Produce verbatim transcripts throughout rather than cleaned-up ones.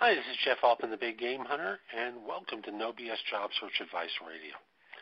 Hi, this is Jeff Altman, the Big Game Hunter, and welcome to No B S Job Search Advice Radio.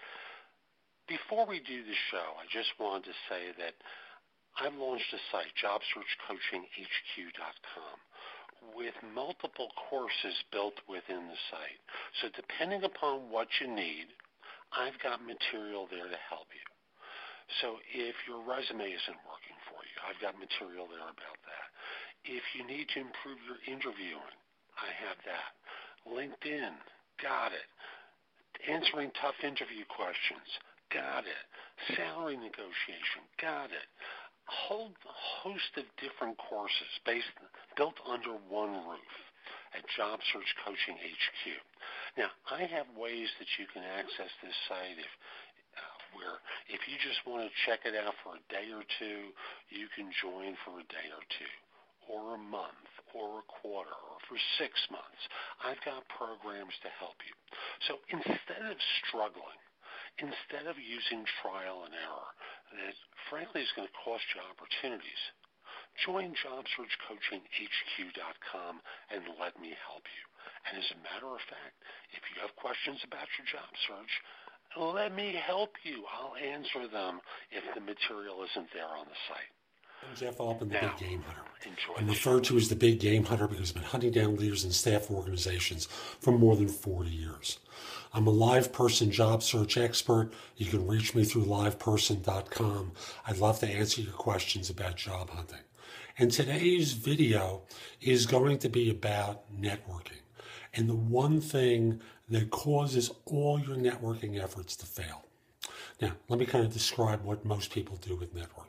Before we do the show, I just wanted to say that I've launched a site, job search coaching h q dot com, with multiple courses built within the site. So depending upon what you need, I've got material there to help you. So if your resume isn't working for you, I've got material there about that. If you need to improve your interviewing, I have that. LinkedIn, got it. Answering tough interview questions, got it. Salary negotiation, got it. A whole host of different courses based, built under one roof at Job Search Coaching H Q. Now, I have ways that you can access this site if, uh, where if you just want to check it out for a day or two, you can join for a day or two, or a month, or a quarter, or for six months. I've got programs to help you. So instead of struggling, instead of using trial and error that frankly is going to cost you opportunities, join job search coaching h q dot com and let me help you. And as a matter of fact, if you have questions about your job search, let me help you. I'll answer them if the material isn't there on the site. I'm Jeff Altman, the Now, Big Game Hunter. enjoy I'm the referred show. to as the Big Game Hunter because I've been hunting down leaders in staff organizations for more than forty years. I'm a live person job search expert. You can reach me through live person dot com. I'd love to answer your questions about job hunting. And today's video is going to be about networking and the one thing that causes all your networking efforts to fail. Now, let me kind of describe what most people do with networking.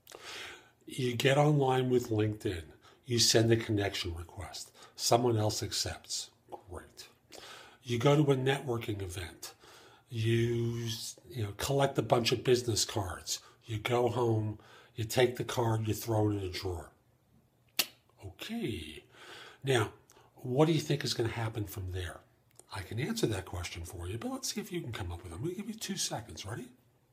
You get online with LinkedIn. You send a connection request. Someone else accepts. Great. You go to a networking event. You, you know, collect a bunch of business cards. You go home. You take the card. You throw it in a drawer. Okay. Now, what do you think is going to happen from there? I can answer that question for you, but let's see if you can come up with it. I'm going to give you two seconds. Ready?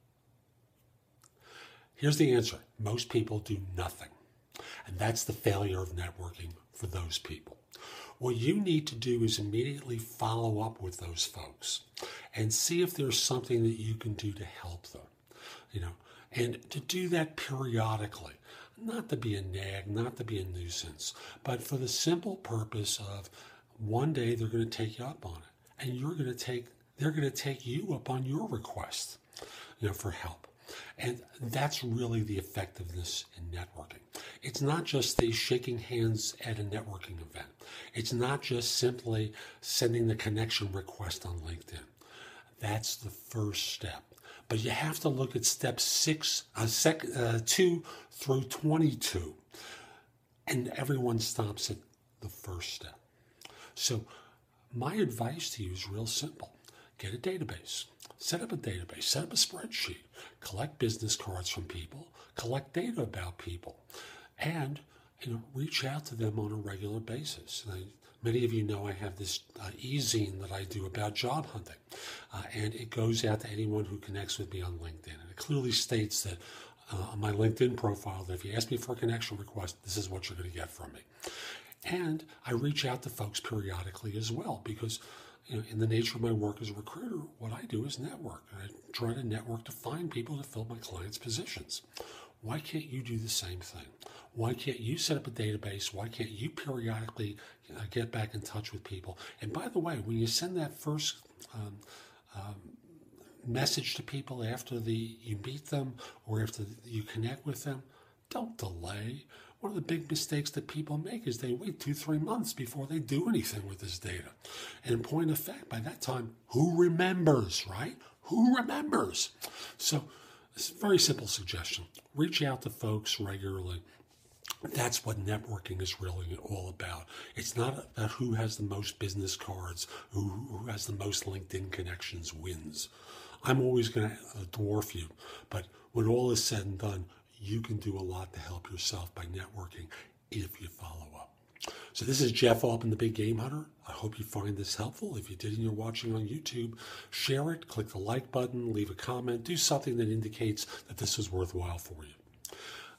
Here's the answer. Most people do nothing. And that's the failure of networking for those people. What you need to do is immediately follow up with those folks and see if there's something that you can do to help them. You know, and to do that periodically, not to be a nag, not to be a nuisance, but for the simple purpose of one day they're going to take you up on it, and you're going to take they're going to take you up on your request, you know, for help. And that's really the effectiveness in networking. It's not just the shaking hands at a networking event. It's not just simply sending the connection request on LinkedIn. That's the first step. But you have to look at steps six, uh, sec, uh, two through twenty-two. And everyone stops at the first step. So my advice to you is real simple. Get a database. Set up a database. Set up a spreadsheet. Collect business cards from people. Collect data about people. And, you know, reach out to them on a regular basis. And I, many of you know I have this uh, e-zine that I do about job hunting. Uh, and it goes out to anyone who connects with me on LinkedIn. And it clearly states that uh, on my LinkedIn profile that if you ask me for a connection request, this is what you're going to get from me. And I reach out to folks periodically as well because, you know, in the nature of my work as a recruiter, what I do is network. I try to network to find people to fill my clients' positions. Why can't you do the same thing? Why can't you set up a database? Why can't you periodically uh, get back in touch with people? And by the way, when you send that first um, um, message to people after the you meet them or after you connect with them, don't delay. One of the big mistakes that people make is they wait two, three months before they do anything with this data. And in point of fact, by that time, who remembers, right? Who remembers? So it's a very simple suggestion. Reach out to folks regularly. That's what networking is really all about. It's not about who has the most business cards, who, who has the most LinkedIn connections wins. I'm always going to dwarf you, but when all is said and done, you can do a lot to help yourself by networking if you follow up. So this is Jeff Altman, the Big Game Hunter. I hope you find this helpful. If you did and you're watching on YouTube, share it, click the like button, leave a comment, do something that indicates that this is worthwhile for you.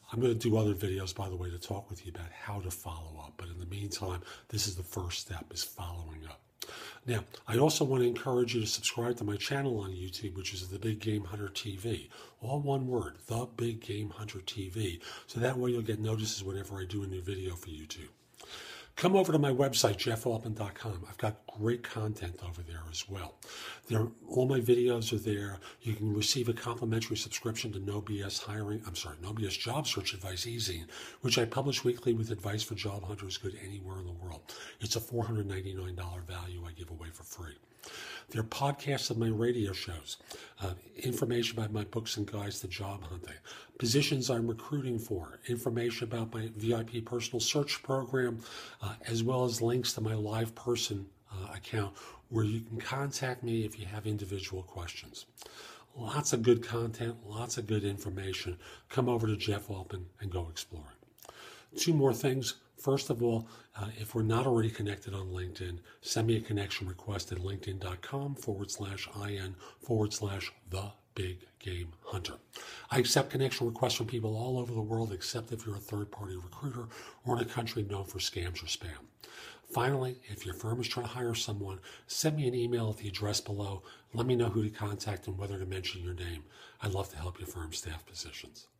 I'm going to do other videos, by the way, to talk with you about how to follow up. But in the meantime, this is the first step, is following up. Now, I also want to encourage you to subscribe to my channel on YouTube, which is The Big Game Hunter T V. All one word, The Big Game Hunter T V. So that way you'll get notices whenever I do a new video for YouTube. Come over to my website, jeff altman dot com. I've got great content over there as well. There, all my videos are there. You can receive a complimentary subscription to No B S Hiring, I'm sorry, No B S Job Search Advice Easy, which I publish weekly with advice for job hunters good anywhere in the world. It's a four hundred ninety-nine dollars value I give away for free. There are podcasts of my radio shows, uh, information about my books and guides to job hunting, positions I'm recruiting for, information about my V I P personal search program, uh, as well as links to my live person uh, account where you can contact me if you have individual questions. Lots of good content, lots of good information. Come over to Jeff Altman and go exploring. Two more things. First of all, uh, if we're not already connected on LinkedIn, send me a connection request at linkedin.com forward slash IN forward slash the big game hunter. I accept connection requests from people all over the world, except if you're a third-party recruiter or in a country known for scams or spam. Finally, if your firm is trying to hire someone, send me an email at the address below. Let me know who to contact and whether to mention your name. I'd love to help your firm staff positions.